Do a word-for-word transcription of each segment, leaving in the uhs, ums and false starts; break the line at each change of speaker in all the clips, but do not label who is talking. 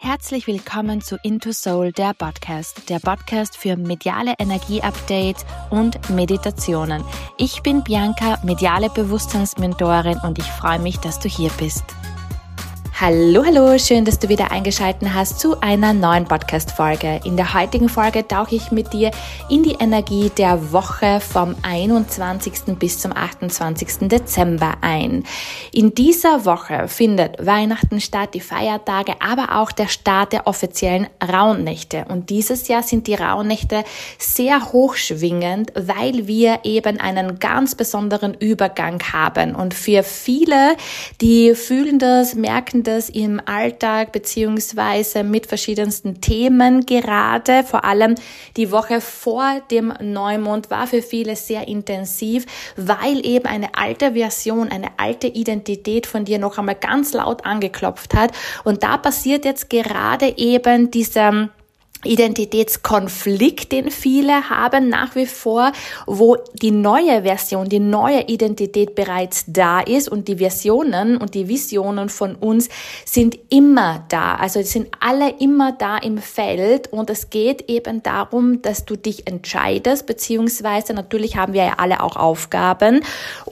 Herzlich willkommen zu Into Soul, der Podcast, der Podcast für mediale Energie-Updates und Meditationen. Ich bin Bianca, mediale Bewusstseinsmentorin und ich freue mich, dass du hier bist. Hallo, hallo, schön, dass du wieder eingeschaltet hast zu einer neuen Podcast-Folge. In der heutigen Folge tauche ich mit dir in die Energie der Woche vom einundzwanzigsten bis zum achtundzwanzigsten Dezember ein. In dieser Woche findet Weihnachten statt, die Feiertage, aber auch der Start der offiziellen Rauhnächte. Und dieses Jahr sind die Rauhnächte sehr hochschwingend, weil wir eben einen ganz besonderen Übergang haben. Und für viele, die fühlen das, merken das, im Alltag beziehungsweise mit verschiedensten Themen gerade. Vor allem die Woche vor dem Neumond war für viele sehr intensiv, weil eben eine alte Version, eine alte Identität von dir noch einmal ganz laut angeklopft hat. Und da passiert jetzt gerade eben dieser Identitätskonflikt, den viele haben nach wie vor, wo die neue Version, die neue Identität bereits da ist und die Versionen und die Visionen von uns sind immer da. Also die sind alle immer da im Feld und es geht eben darum, dass du dich entscheidest, beziehungsweise natürlich haben wir ja alle auch Aufgaben,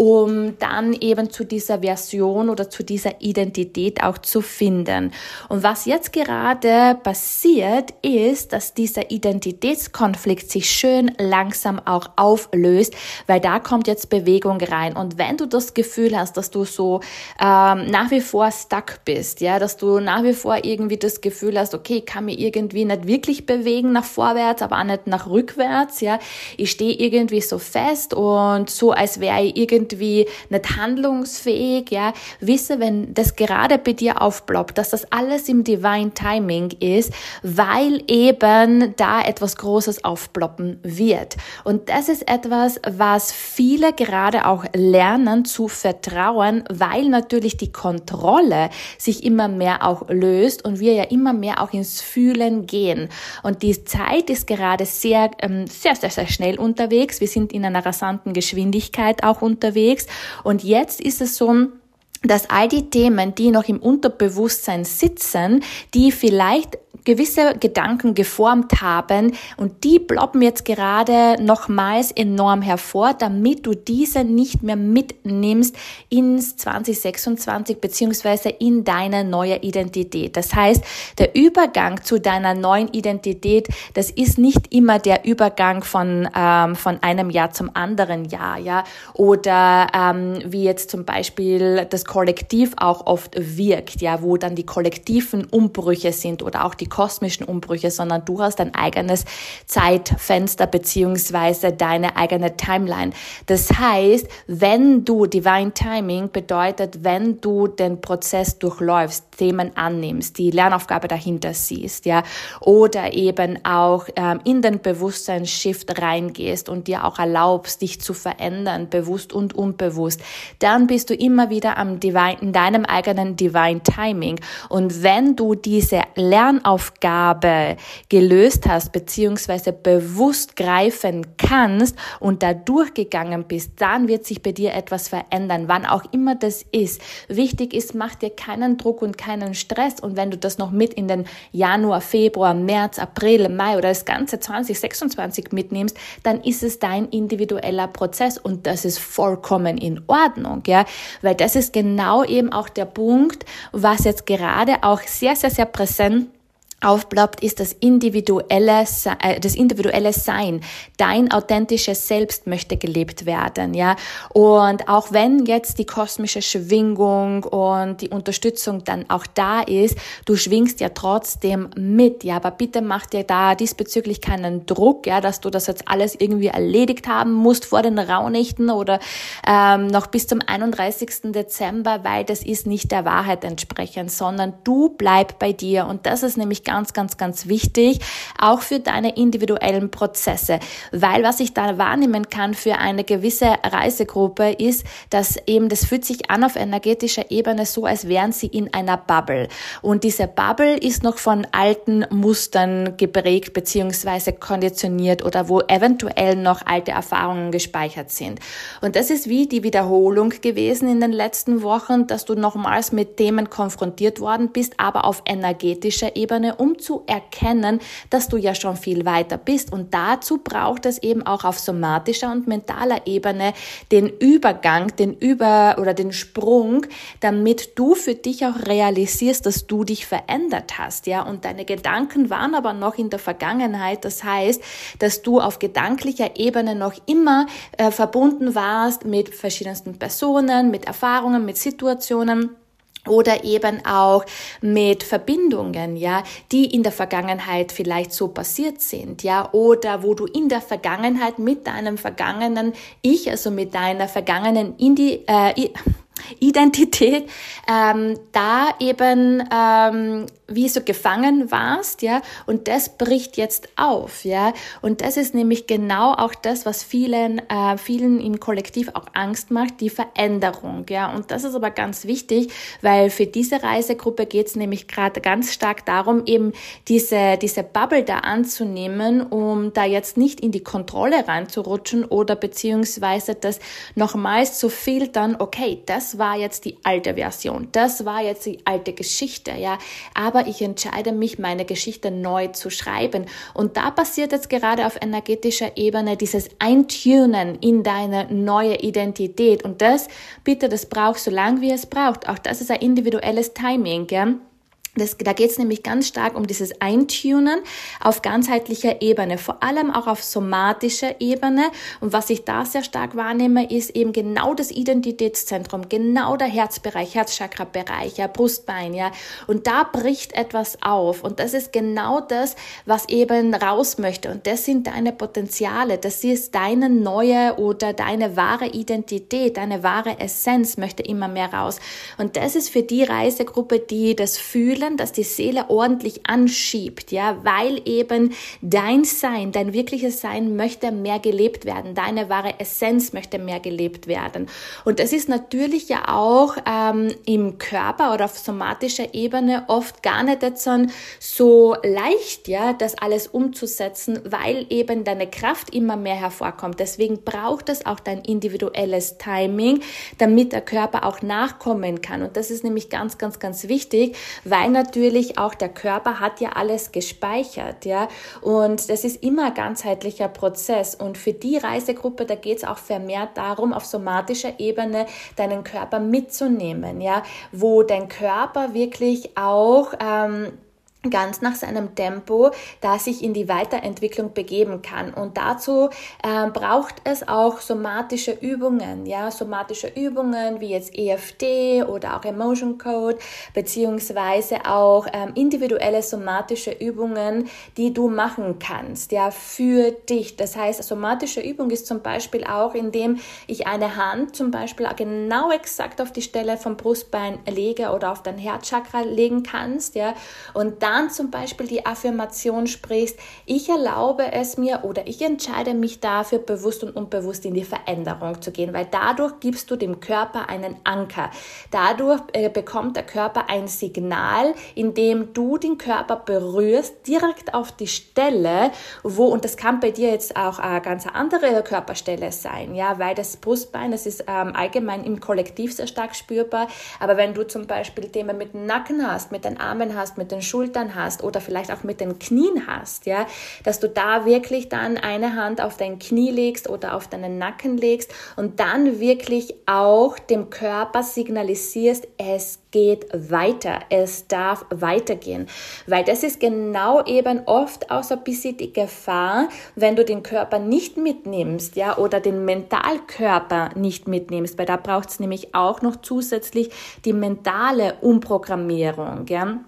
um dann eben zu dieser Version oder zu dieser Identität auch zu finden. Und was jetzt gerade passiert ist, dass dieser Identitätskonflikt sich schön langsam auch auflöst, weil da kommt jetzt Bewegung rein. Und wenn du das Gefühl hast, dass du so ähm, nach wie vor stuck bist, ja, dass du nach wie vor irgendwie das Gefühl hast, okay, ich kann mich irgendwie nicht wirklich bewegen nach vorwärts, aber auch nicht nach rückwärts, ja, ich stehe irgendwie so fest und so, als wäre ich irgendwie nicht handlungsfähig, ja, wisse, wenn das gerade bei dir aufploppt, dass das alles im Divine Timing ist, weil eben da etwas Großes aufploppen wird. Und das ist etwas, was viele gerade auch lernen zu vertrauen, weil natürlich die Kontrolle sich immer mehr auch löst und wir ja immer mehr auch ins Fühlen gehen. Und die Zeit ist gerade sehr, sehr, sehr, sehr schnell unterwegs. Wir sind in einer rasanten Geschwindigkeit auch unterwegs. Und jetzt ist es so, dass all die Themen, die noch im Unterbewusstsein sitzen, die vielleicht gewisse Gedanken geformt haben und die ploppen jetzt gerade nochmals enorm hervor, damit du diese nicht mehr mitnimmst ins zwanzig sechsundzwanzig beziehungsweise in deine neue Identität. Das heißt, der Übergang zu deiner neuen Identität, das ist nicht immer der Übergang von ähm, von einem Jahr zum anderen Jahr, ja, oder ähm, wie jetzt zum Beispiel das Kollektiv auch oft wirkt, ja, wo dann die kollektiven Umbrüche sind oder auch die kosmischen Umbrüche, sondern du hast dein eigenes Zeitfenster beziehungsweise deine eigene Timeline. Das heißt, wenn du Divine Timing bedeutet, wenn du den Prozess durchläufst, Themen annimmst, die Lernaufgabe dahinter siehst, ja, oder eben auch ähm, in den Bewusstseinsshift reingehst und dir auch erlaubst, dich zu verändern, bewusst und unbewusst, dann bist du immer wieder am Divine, in deinem eigenen Divine Timing. Und wenn du diese Lernaufgabe gelöst hast, beziehungsweise bewusst greifen kannst und da durchgegangen bist, dann wird sich bei dir etwas verändern, wann auch immer das ist. Wichtig ist, mach dir keinen Druck und keinen Stress und wenn du das noch mit in den Januar, Februar, März, April, Mai oder das ganze zwanzig sechsundzwanzig mitnimmst, dann ist es dein individueller Prozess und das ist vollkommen in Ordnung, ja, weil das ist genau eben auch der Punkt, was jetzt gerade auch sehr, sehr, sehr präsent aufploppt, ist das individuelle, das individuelle Sein. Dein authentisches Selbst möchte gelebt werden, ja. Und auch wenn jetzt die kosmische Schwingung und die Unterstützung dann auch da ist, du schwingst ja trotzdem mit, ja. Aber bitte mach dir da diesbezüglich keinen Druck, ja, dass du das jetzt alles irgendwie erledigt haben musst vor den Rauhnächten oder ähm, noch bis zum einunddreißigsten Dezember, weil das ist nicht der Wahrheit entsprechend, sondern du bleib bei dir. Und das ist nämlich ganz, ganz, ganz wichtig, auch für deine individuellen Prozesse, weil was ich da wahrnehmen kann für eine gewisse Reisegruppe ist, dass eben, das fühlt sich an auf energetischer Ebene so, als wären sie in einer Bubble. Und diese Bubble ist noch von alten Mustern geprägt bzw. konditioniert oder wo eventuell noch alte Erfahrungen gespeichert sind. Und das ist wie die Wiederholung gewesen in den letzten Wochen, dass du nochmals mit Themen konfrontiert worden bist, aber auf energetischer Ebene, um zu erkennen, dass du ja schon viel weiter bist. Und dazu braucht es eben auch auf somatischer und mentaler Ebene den Übergang, den Über- oder den Sprung, damit du für dich auch realisierst, dass du dich verändert hast, ja. Und deine Gedanken waren aber noch in der Vergangenheit. Das heißt, dass du auf gedanklicher Ebene noch immer äh, verbunden warst mit verschiedensten Personen, mit Erfahrungen, mit Situationen. Oder eben auch mit Verbindungen, ja, die in der Vergangenheit vielleicht so passiert sind, ja, oder wo du in der Vergangenheit mit deinem vergangenen Ich, also mit deiner vergangenen Indi- äh, Identität, ähm, da eben ähm, wie so gefangen warst, ja, und das bricht jetzt auf, ja, und das ist nämlich genau auch das, was vielen, äh, vielen im Kollektiv auch Angst macht, die Veränderung, ja, und das ist aber ganz wichtig, weil für diese Reisegruppe geht es nämlich gerade ganz stark darum, eben diese, diese Bubble da anzunehmen, um da jetzt nicht in die Kontrolle reinzurutschen oder beziehungsweise das nochmals zu filtern, okay, das war jetzt die alte Version, das war jetzt die alte Geschichte, ja, aber ich entscheide mich, meine Geschichte neu zu schreiben. Und da passiert jetzt gerade auf energetischer Ebene dieses Eintunen in deine neue Identität. Und das, bitte, das braucht so lange, wie es braucht. Auch das ist ein individuelles Timing, ja. Das, da geht es nämlich ganz stark um dieses Eintunen auf ganzheitlicher Ebene, vor allem auch auf somatischer Ebene. Und was ich da sehr stark wahrnehme, ist eben genau das Identitätszentrum, genau der Herzbereich, Herzchakra-Bereich, ja, Brustbein, ja. Und da bricht etwas auf. Und das ist genau das, was eben raus möchte. Und das sind deine Potenziale. Das ist deine neue oder deine wahre Identität, deine wahre Essenz möchte immer mehr raus. Und das ist für die Reisegruppe, die das fühlen, dass die Seele ordentlich anschiebt, ja, weil eben dein Sein, dein wirkliches Sein möchte mehr gelebt werden, deine wahre Essenz möchte mehr gelebt werden. Und das ist natürlich ja auch ähm, im Körper oder auf somatischer Ebene oft gar nicht so leicht, ja, das alles umzusetzen, weil eben deine Kraft immer mehr hervorkommt. Deswegen braucht es auch dein individuelles Timing, damit der Körper auch nachkommen kann. Und das ist nämlich ganz, ganz, ganz wichtig, weil natürlich auch der Körper hat ja alles gespeichert, ja, und das ist immer ein ganzheitlicher Prozess und für die Reisegruppe, da geht es auch vermehrt darum, auf somatischer Ebene deinen Körper mitzunehmen, ja, wo dein Körper wirklich auch ähm, ganz nach seinem Tempo, da sich in die Weiterentwicklung begeben kann. Und dazu äh, braucht es auch somatische Übungen, ja, somatische Übungen wie jetzt E F T oder auch Emotion Code, beziehungsweise auch ähm, individuelle somatische Übungen, die du machen kannst, ja, für dich. Das heißt, somatische Übung ist zum Beispiel auch, indem ich eine Hand zum Beispiel genau exakt auf die Stelle vom Brustbein lege oder auf dein Herzchakra legen kannst, ja, und dann dann zum Beispiel die Affirmation sprichst, ich erlaube es mir oder ich entscheide mich dafür, bewusst und unbewusst in die Veränderung zu gehen, weil dadurch gibst du dem Körper einen Anker. Dadurch äh, bekommt der Körper ein Signal, indem du den Körper berührst, direkt auf die Stelle, wo, und das kann bei dir jetzt auch eine ganz andere Körperstelle sein, ja, weil das Brustbein, das ist ähm, allgemein im Kollektiv sehr stark spürbar, aber wenn du zum Beispiel Themen mit dem Nacken hast, mit den Armen hast, mit den Schultern hast oder vielleicht auch mit den Knien hast, ja, dass du da wirklich dann eine Hand auf dein Knie legst oder auf deinen Nacken legst und dann wirklich auch dem Körper signalisierst, es geht weiter, es darf weitergehen, weil das ist genau eben oft auch so ein bisschen die Gefahr, wenn du den Körper nicht mitnimmst, ja, oder den Mentalkörper nicht mitnimmst, weil da braucht es nämlich auch noch zusätzlich die mentale Umprogrammierung, ja.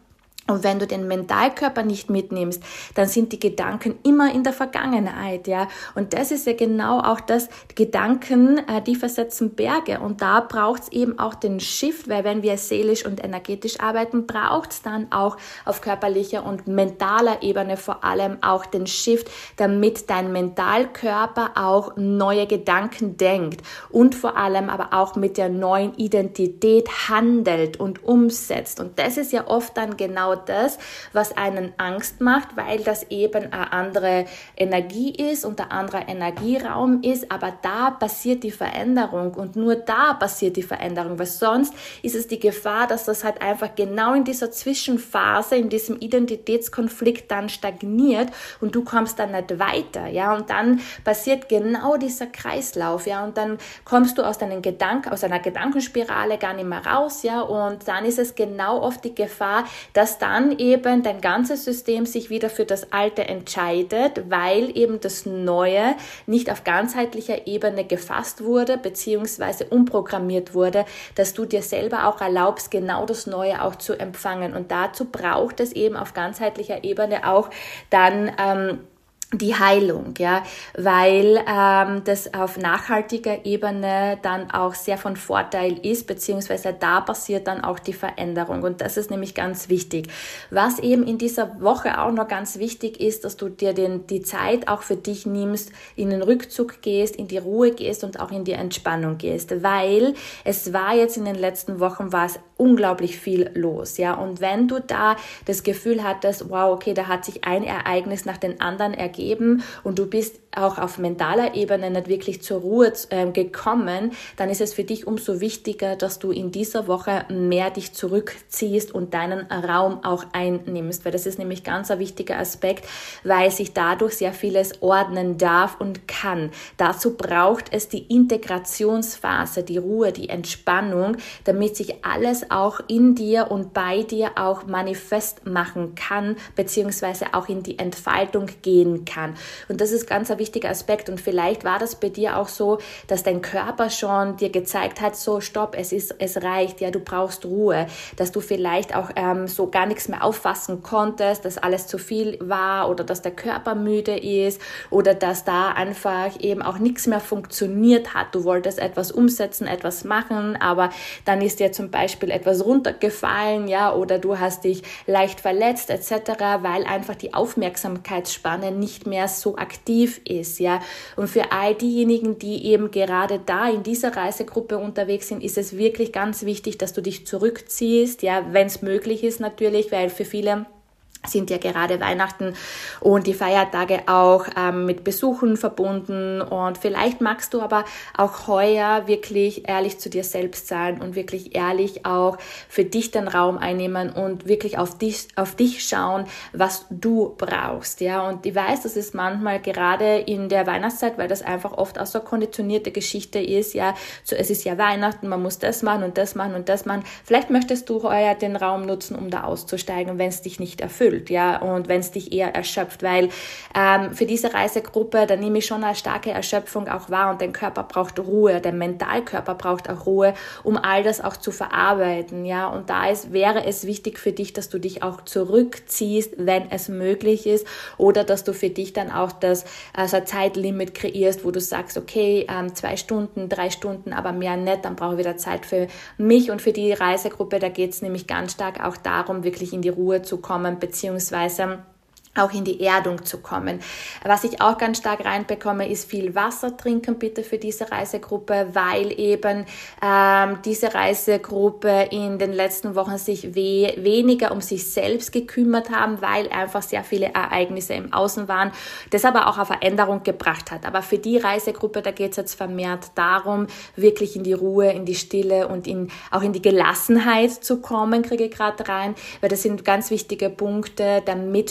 Und wenn du den Mentalkörper nicht mitnimmst, dann sind die Gedanken immer in der Vergangenheit, ja. Und das ist ja genau auch das, Gedanken, die versetzen Berge. Und da braucht es eben auch den Shift, weil wenn wir seelisch und energetisch arbeiten, braucht es dann auch auf körperlicher und mentaler Ebene vor allem auch den Shift, damit dein Mentalkörper auch neue Gedanken denkt und vor allem aber auch mit der neuen Identität handelt und umsetzt. Und das ist ja oft dann genau das, was einen Angst macht, weil das eben eine andere Energie ist und ein anderer Energieraum ist, aber da passiert die Veränderung und nur da passiert die Veränderung, weil sonst ist es die Gefahr, dass das halt einfach genau in dieser Zwischenphase, in diesem Identitätskonflikt dann stagniert und du kommst dann nicht weiter, ja, und dann passiert genau dieser Kreislauf, ja, und dann kommst du aus deinen Gedanken, aus einer Gedankenspirale gar nicht mehr raus, ja, und dann ist es genau oft die Gefahr, dass dann eben dein ganzes System sich wieder für das Alte entscheidet, weil eben das Neue nicht auf ganzheitlicher Ebene gefasst wurde, beziehungsweise umprogrammiert wurde, dass du dir selber auch erlaubst, genau das Neue auch zu empfangen. Und dazu braucht es eben auf ganzheitlicher Ebene auch dann ähm, die Heilung, ja, weil ähm, das auf nachhaltiger Ebene dann auch sehr von Vorteil ist, beziehungsweise da passiert dann auch die Veränderung und das ist nämlich ganz wichtig. Was eben in dieser Woche auch noch ganz wichtig ist, dass du dir den, die Zeit auch für dich nimmst, in den Rückzug gehst, in die Ruhe gehst und auch in die Entspannung gehst, weil es war jetzt in den letzten Wochen war es unglaublich viel los, ja, und wenn du da das Gefühl hattest, wow, okay, da hat sich ein Ereignis nach dem anderen ergeben, und du bist auch auf mentaler Ebene nicht wirklich zur Ruhe äh, gekommen, dann ist es für dich umso wichtiger, dass du in dieser Woche mehr dich zurückziehst und deinen Raum auch einnimmst, weil das ist nämlich ganz ein wichtiger Aspekt, weil sich dadurch sehr vieles ordnen darf und kann. Dazu braucht es die Integrationsphase, die Ruhe, die Entspannung, damit sich alles auch in dir und bei dir auch manifest machen kann, beziehungsweise auch in die Entfaltung gehen kann. Und das ist ganz ein wichtiger Aspekt und vielleicht war das bei dir auch so, dass dein Körper schon dir gezeigt hat, so stopp, es ist, es reicht, ja, du brauchst Ruhe, dass du vielleicht auch ähm, so gar nichts mehr auffassen konntest, dass alles zu viel war oder dass der Körper müde ist oder dass da einfach eben auch nichts mehr funktioniert hat. Du wolltest etwas umsetzen, etwas machen, aber dann ist dir zum Beispiel etwas runtergefallen, ja, oder du hast dich leicht verletzt et cetera, weil einfach die Aufmerksamkeitsspanne nicht mehr so aktiv ist, ja. Und für all diejenigen, die eben gerade da in dieser Reisegruppe unterwegs sind, ist es wirklich ganz wichtig, dass du dich zurückziehst, ja, wenn es möglich ist natürlich, weil für viele sind ja gerade Weihnachten und die Feiertage auch ähm, mit Besuchen verbunden und vielleicht magst du aber auch heuer wirklich ehrlich zu dir selbst sein und wirklich ehrlich auch für dich den Raum einnehmen und wirklich auf dich, auf dich schauen, was du brauchst, ja, und ich weiß, das ist manchmal gerade in der Weihnachtszeit, weil das einfach oft auch so eine konditionierte Geschichte ist, ja, so es ist ja Weihnachten, man muss das machen und das machen und das machen, vielleicht möchtest du heuer den Raum nutzen, um da auszusteigen, wenn es dich nicht erfüllt, ja, und wenn es dich eher erschöpft, weil ähm, für diese Reisegruppe, da nehme ich schon eine starke Erschöpfung auch wahr und dein Körper braucht Ruhe, der Mentalkörper braucht auch Ruhe, um all das auch zu verarbeiten, ja, und da ist, wäre es wichtig für dich, dass du dich auch zurückziehst, wenn es möglich ist, oder dass du für dich dann auch das also ein Zeitlimit kreierst, wo du sagst, okay, ähm, zwei Stunden, drei Stunden, aber mehr nicht, dann brauche ich wieder Zeit für mich und für die Reisegruppe, da geht es nämlich ganz stark auch darum, wirklich in die Ruhe zu kommen, beziehungsweise auch in die Erdung zu kommen. Was ich auch ganz stark reinbekomme, ist viel Wasser trinken bitte für diese Reisegruppe, weil eben ähm, diese Reisegruppe in den letzten Wochen sich we- weniger um sich selbst gekümmert haben, weil einfach sehr viele Ereignisse im Außen waren, das aber auch eine Veränderung gebracht hat. Aber für die Reisegruppe, da geht es jetzt vermehrt darum, wirklich in die Ruhe, in die Stille und in, auch in die Gelassenheit zu kommen, kriege ich gerade rein, weil das sind ganz wichtige Punkte, damit du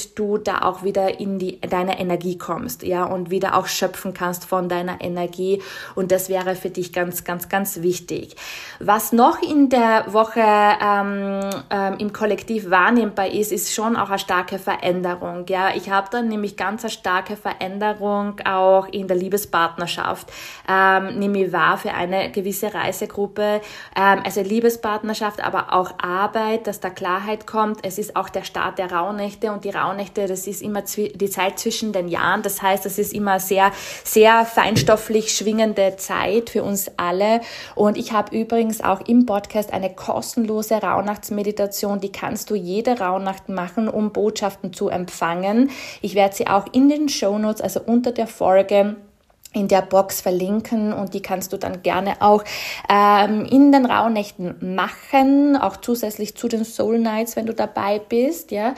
da auch wieder in die deine Energie kommst, ja, und wieder auch schöpfen kannst von deiner Energie. Und das wäre für dich ganz, ganz, ganz wichtig. Was noch in der Woche ähm, ähm, im Kollektiv wahrnehmbar ist, ist schon auch eine starke Veränderung. Ja, ich habe dann nämlich ganz eine starke Veränderung auch in der Liebespartnerschaft, ähm, nehme ich wahr für eine gewisse Reisegruppe. Ähm, also Liebespartnerschaft, aber auch Arbeit, dass da Klarheit kommt. Es ist auch der Start der Rauhnächte und die Rauhnächte, das ist immer zwi- die Zeit zwischen den Jahren. Das heißt, es ist immer sehr, sehr feinstofflich schwingende Zeit für uns alle. Und ich habe übrigens auch im Podcast eine kostenlose Rauhnachtsmeditation, die kannst du jede Rauhnacht machen, um Botschaften zu empfangen. Ich werde sie auch in den Shownotes, also unter der Folge, in der Box verlinken und die kannst du dann gerne auch ähm, in den Rauhnächten machen, auch zusätzlich zu den Soul Nights, wenn du dabei bist, ja.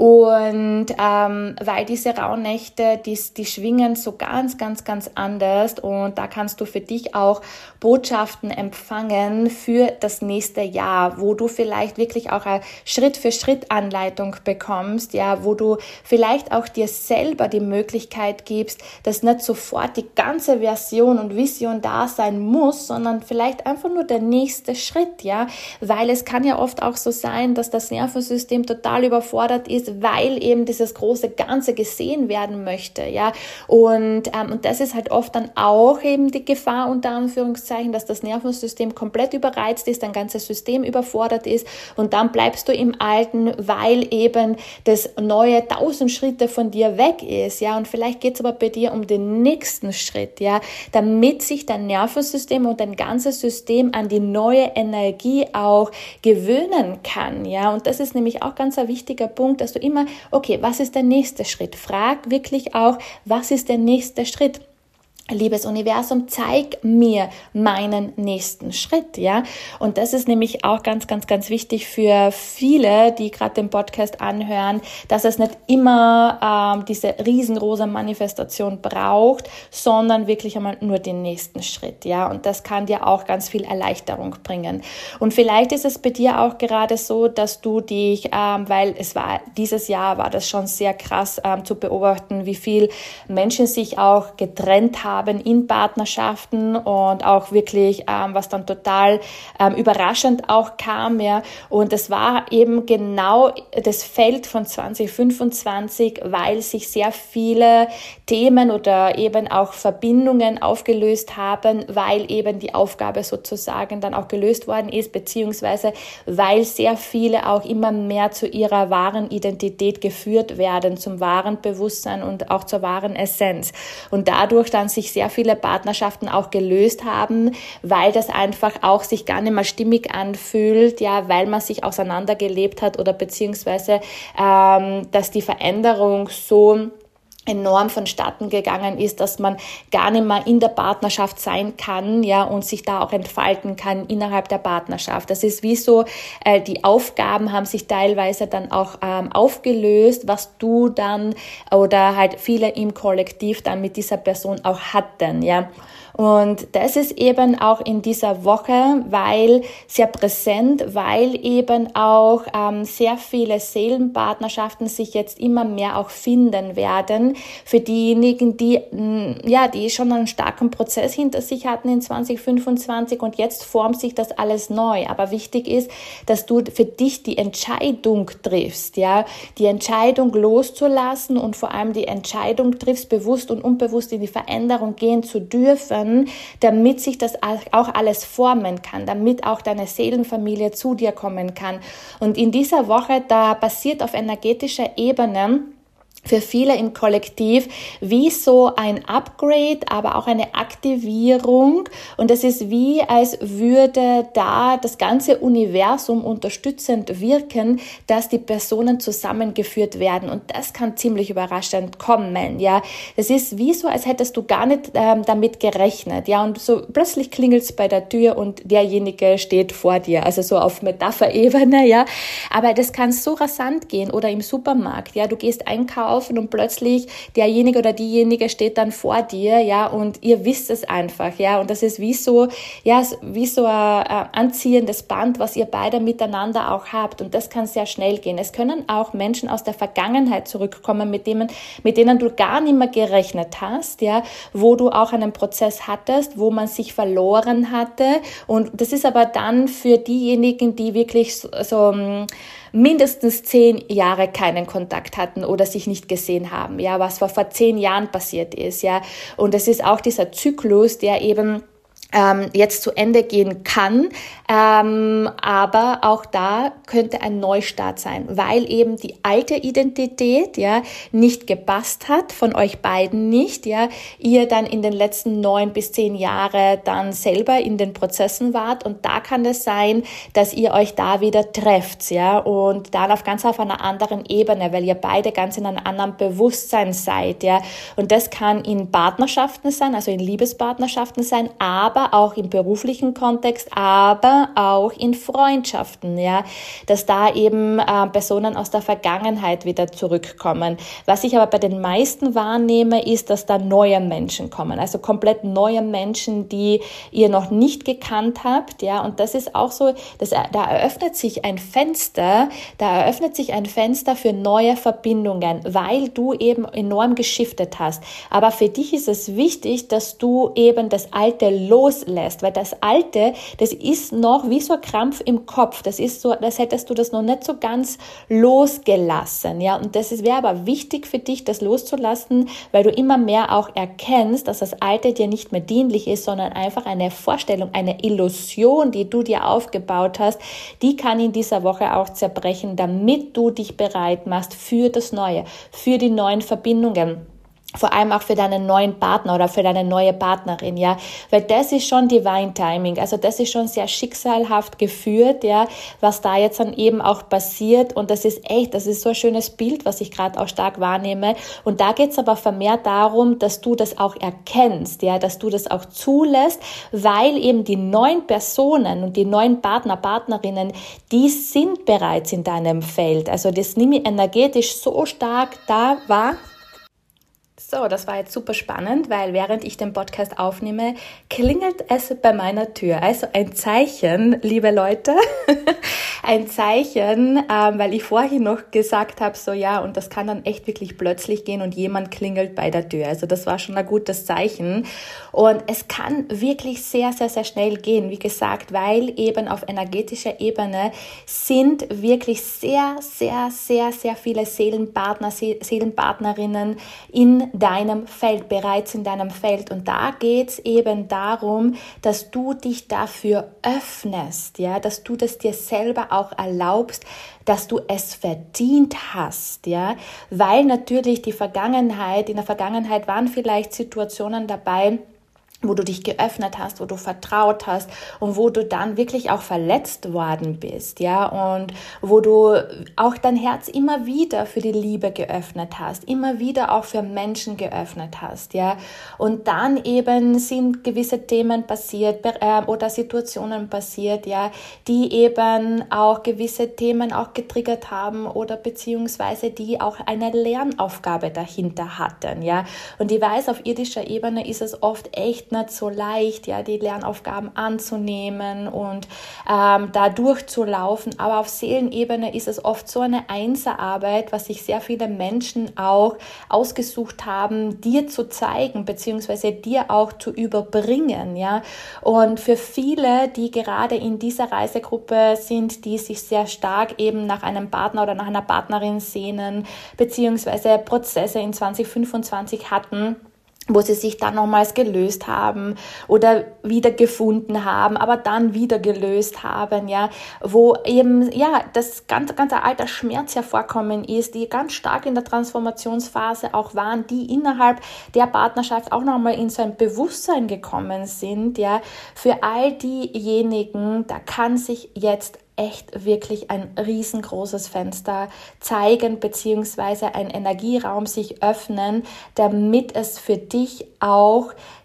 Und ähm, weil diese Rauhnächte, die, die schwingen so ganz, ganz, ganz anders und da kannst du für dich auch Botschaften empfangen für das nächste Jahr, wo du vielleicht wirklich auch eine Schritt-für-Schritt-Anleitung bekommst, ja, wo du vielleicht auch dir selber die Möglichkeit gibst, dass nicht sofort die ganze Version und Vision da sein muss, sondern vielleicht einfach nur der nächste Schritt, ja, weil es kann ja oft auch so sein, dass das Nervensystem total überfordert ist, weil eben dieses große Ganze gesehen werden möchte, ja, und, ähm, und das ist halt oft dann auch eben die Gefahr unter Anführungszeichen, dass das Nervensystem komplett überreizt ist, dein ganzes System überfordert ist und dann bleibst du im Alten, weil eben das neue tausend Schritte von dir weg ist, ja, und vielleicht geht es aber bei dir um den nächsten Schritt, Schritt, ja, damit sich dein Nervensystem und dein ganzes System an die neue Energie auch gewöhnen kann, ja, und das ist nämlich auch ganz ein wichtiger Punkt, dass du immer, okay, was ist der nächste Schritt? Frag wirklich auch, was ist der nächste Schritt? Liebes Universum, zeig mir meinen nächsten Schritt, ja. Und das ist nämlich auch ganz, ganz, ganz wichtig für viele, die gerade den Podcast anhören, dass es nicht immer ähm, diese riesengroße Manifestation braucht, sondern wirklich einmal nur den nächsten Schritt, ja. Und das kann dir auch ganz viel Erleichterung bringen. Und vielleicht ist es bei dir auch gerade so, dass du dich, ähm, weil es war, dieses Jahr war das schon sehr krass ähm, zu beobachten, wie viel Menschen sich auch getrennt haben, in Partnerschaften und auch wirklich, ähm, was dann total ähm, überraschend auch kam, ja, und das war eben genau das Feld von zwanzig fünfundzwanzig, weil sich sehr viele Themen oder eben auch Verbindungen aufgelöst haben, weil eben die Aufgabe sozusagen dann auch gelöst worden ist, beziehungsweise weil sehr viele auch immer mehr zu ihrer wahren Identität geführt werden, zum wahren Bewusstsein und auch zur wahren Essenz und dadurch dann sich sehr viele Partnerschaften auch gelöst haben, weil das einfach auch sich gar nicht mehr stimmig anfühlt, ja, weil man sich auseinandergelebt hat oder beziehungsweise, ähm, dass die Veränderung so enorm vonstatten gegangen ist, dass man gar nicht mehr in der Partnerschaft sein kann, ja, und sich da auch entfalten kann innerhalb der Partnerschaft. Das ist wie so, äh, die Aufgaben haben sich teilweise dann auch ähm, aufgelöst, was du dann oder halt viele im Kollektiv dann mit dieser Person auch hatten, ja. Und das ist eben auch in dieser Woche, weil sehr präsent, weil eben auch ähm, sehr viele Seelenpartnerschaften sich jetzt immer mehr auch finden werden. Für diejenigen, die mh, ja, die schon einen starken Prozess hinter sich hatten in zwanzig fünfundzwanzig und jetzt formt sich das alles neu. Aber wichtig ist, dass du für dich die Entscheidung triffst, ja, die Entscheidung loszulassen und vor allem die Entscheidung triffst, bewusst und unbewusst in die Veränderung gehen zu dürfen, damit sich das auch alles formen kann, damit auch deine Seelenfamilie zu dir kommen kann. Und in dieser Woche, da passiert auf energetischer Ebene für viele im Kollektiv wie so ein Upgrade, aber auch eine Aktivierung. Und es ist wie, als würde da das ganze Universum unterstützend wirken, dass die Personen zusammengeführt werden. Und das kann ziemlich überraschend kommen, ja. Es ist wie so, als hättest du gar nicht ähm, damit gerechnet, ja. Und so plötzlich klingelt's bei der Tür und derjenige steht vor dir. Also so auf Metapherebene, ja. Aber das kann so rasant gehen oder im Supermarkt, ja. Du gehst einkaufen laufen und plötzlich derjenige oder diejenige steht dann vor dir, ja, und ihr wisst es einfach, ja, und das ist wie so, ja, wie so ein, ein anziehendes Band, was ihr beide miteinander auch habt, und das kann sehr schnell gehen. Es können auch Menschen aus der Vergangenheit zurückkommen, mit denen, mit denen du gar nicht mehr gerechnet hast, ja, wo du auch einen Prozess hattest, wo man sich verloren hatte, und das ist aber dann für diejenigen, die wirklich so, so mindestens zehn Jahre keinen Kontakt hatten oder sich nicht gesehen haben, ja, was vor, vor zehn Jahren passiert ist, ja, und es ist auch dieser Zyklus, der eben ähm, jetzt zu Ende gehen kann, ähm, aber auch da könnte ein Neustart sein, weil eben die alte Identität, ja, nicht gepasst hat, von euch beiden nicht, ja, ihr dann in den letzten neun bis zehn Jahre dann selber in den Prozessen wart, und da kann es sein, dass ihr euch da wieder trefft, ja, und dann auf ganz auf einer anderen Ebene, weil ihr beide ganz in einem anderen Bewusstsein seid, ja, und das kann in Partnerschaften sein, also in Liebespartnerschaften sein, aber auch im beruflichen Kontext, aber auch in Freundschaften, ja, dass da eben äh, Personen aus der Vergangenheit wieder zurückkommen. Was ich aber bei den meisten wahrnehme, ist, dass da neue Menschen kommen, also komplett neue Menschen, die ihr noch nicht gekannt habt, ja, und das ist auch so, dass, da eröffnet sich ein Fenster, da eröffnet sich ein Fenster für neue Verbindungen, weil du eben enorm geschiftet hast. Aber für dich ist es wichtig, dass du eben das Alte los loslässt, weil das Alte, das ist noch wie so ein Krampf im Kopf, das ist so, als hättest du das noch nicht so ganz losgelassen, ja, und das wäre aber wichtig für dich, das loszulassen, weil du immer mehr auch erkennst, dass das Alte dir nicht mehr dienlich ist, sondern einfach eine Vorstellung, eine Illusion, die du dir aufgebaut hast, die kann in dieser Woche auch zerbrechen, damit du dich bereit machst für das Neue, für die neuen Verbindungen. Vor allem auch für deinen neuen Partner oder für deine neue Partnerin, ja, weil das ist schon Divine Timing, also das ist schon sehr schicksalhaft geführt, ja, was da jetzt dann eben auch passiert, und das ist echt, das ist so ein schönes Bild, was ich gerade auch stark wahrnehme, und da geht es aber vermehrt darum, dass du das auch erkennst, ja, dass du das auch zulässt, weil eben die neuen Personen und die neuen Partner, Partnerinnen, die sind bereits in deinem Feld, also das nimm ich energetisch so stark da wahr. So, das war jetzt super spannend, weil während ich den Podcast aufnehme, klingelt es bei meiner Tür. Also ein Zeichen, liebe Leute, ein Zeichen, ähm, weil ich vorhin noch gesagt habe, so ja, und das kann dann echt wirklich plötzlich gehen und jemand klingelt bei der Tür. Also das war schon ein gutes Zeichen. Und es kann wirklich sehr, sehr, sehr schnell gehen, wie gesagt, weil eben auf energetischer Ebene sind wirklich sehr, sehr, sehr, sehr viele Seelenpartner, Seelenpartnerinnen in deinem Feld, bereits in deinem Feld. Und da geht's eben darum, dass du dich dafür öffnest, ja, dass du das dir selber auch erlaubst, dass du es verdient hast, ja, weil natürlich die Vergangenheit, in der Vergangenheit waren vielleicht Situationen dabei, wo du dich geöffnet hast, wo du vertraut hast und wo du dann wirklich auch verletzt worden bist, ja, und wo du auch dein Herz immer wieder für die Liebe geöffnet hast, immer wieder auch für Menschen geöffnet hast, ja, und dann eben sind gewisse Themen passiert äh, oder Situationen passiert, ja, die eben auch gewisse Themen auch getriggert haben oder beziehungsweise die auch eine Lernaufgabe dahinter hatten, ja, und ich weiß, auf irdischer Ebene ist es oft echt nicht so leicht, ja, die Lernaufgaben anzunehmen und ähm, da durchzulaufen, aber auf Seelenebene ist es oft so eine Einserarbeit, was sich sehr viele Menschen auch ausgesucht haben, dir zu zeigen, beziehungsweise dir auch zu überbringen, ja, und für viele, die gerade in dieser Reisegruppe sind, die sich sehr stark eben nach einem Partner oder nach einer Partnerin sehnen, beziehungsweise Prozesse in zwanzig fünfundzwanzig hatten, wo sie sich dann nochmals gelöst haben oder wieder gefunden haben, aber dann wieder gelöst haben, ja, wo eben, ja, das ganz, ganz alter Schmerz hervorkommen ist, die ganz stark in der Transformationsphase auch waren, die innerhalb der Partnerschaft auch nochmal in so ein Bewusstsein gekommen sind, ja, für all diejenigen, da kann sich jetzt echt wirklich ein riesengroßes Fenster zeigen, beziehungsweise ein Energieraum sich öffnen, damit es für dich auch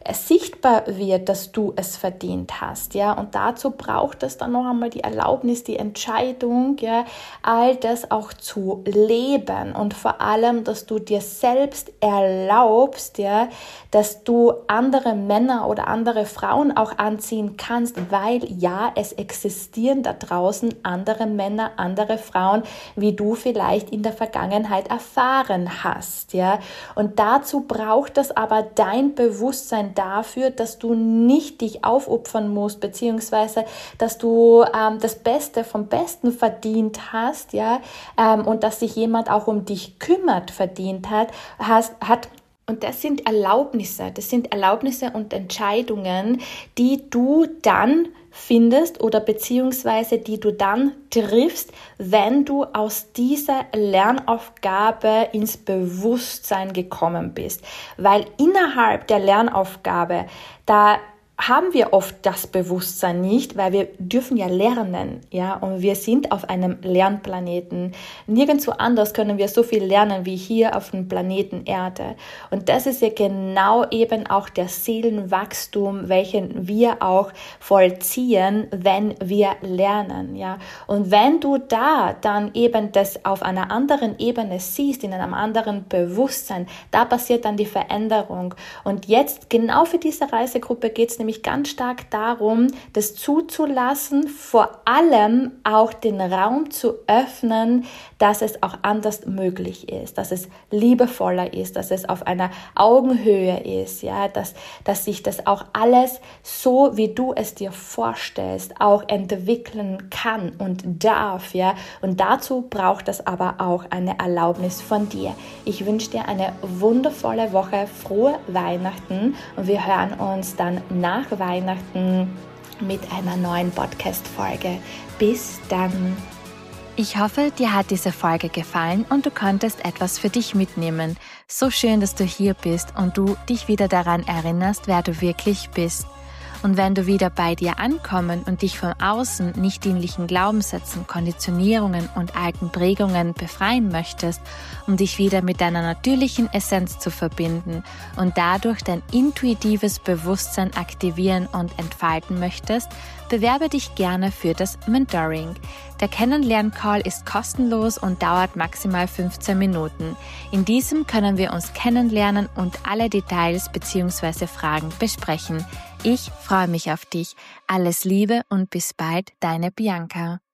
sichtbar wird, dass du es verdient hast, ja, und dazu braucht es dann noch einmal die Erlaubnis, die Entscheidung, ja, all das auch zu leben und vor allem, dass du dir selbst erlaubst, ja, dass du andere Männer oder andere Frauen auch anziehen kannst, weil ja, es existieren da draußen andere Männer, andere Frauen, wie du vielleicht in der Vergangenheit erfahren hast, ja, und dazu braucht es aber dein Bewusstsein dafür, dass du nicht dich aufopfern musst, beziehungsweise, dass du ähm, das Beste vom Besten verdient hast, ja, ähm, und dass sich jemand auch um dich kümmert, verdient hat, hast, hat. Und das sind Erlaubnisse, das sind Erlaubnisse und Entscheidungen, die du dann findest oder beziehungsweise die du dann triffst, wenn du aus dieser Lernaufgabe ins Bewusstsein gekommen bist. Weil innerhalb der Lernaufgabe, da haben wir oft das Bewusstsein nicht, weil wir dürfen ja lernen, ja, und wir sind auf einem Lernplaneten. Nirgendwo anders können wir so viel lernen wie hier auf dem Planeten Erde. Und das ist ja genau eben auch der Seelenwachstum, welchen wir auch vollziehen, wenn wir lernen, ja. Und wenn du da dann eben das auf einer anderen Ebene siehst, in einem anderen Bewusstsein, da passiert dann die Veränderung. Und jetzt genau für diese Reisegruppe geht es nämlich ganz stark darum, das zuzulassen, vor allem auch den Raum zu öffnen, dass es auch anders möglich ist, dass es liebevoller ist, dass es auf einer Augenhöhe ist, ja, dass, dass sich das auch alles so, wie du es dir vorstellst, auch entwickeln kann und darf, ja, und dazu braucht es aber auch eine Erlaubnis von dir. Ich wünsche dir eine wundervolle Woche, frohe Weihnachten und wir hören uns dann nach Weihnachten mit einer neuen Podcast-Folge. Bis dann!
Ich hoffe, dir hat diese Folge gefallen und du konntest etwas für dich mitnehmen. So schön, dass du hier bist und du dich wieder daran erinnerst, wer du wirklich bist. Und wenn du wieder bei dir ankommen und dich von außen nicht dienlichen Glaubenssätzen, Konditionierungen und alten Prägungen befreien möchtest, um dich wieder mit deiner natürlichen Essenz zu verbinden und dadurch dein intuitives Bewusstsein aktivieren und entfalten möchtest, bewerbe dich gerne für das Mentoring. Der Kennenlern-Call ist kostenlos und dauert maximal fünfzehn Minuten. In diesem können wir uns kennenlernen und alle Details bzw. Fragen besprechen. Ich freue mich auf dich. Alles Liebe und bis bald, deine Bianca.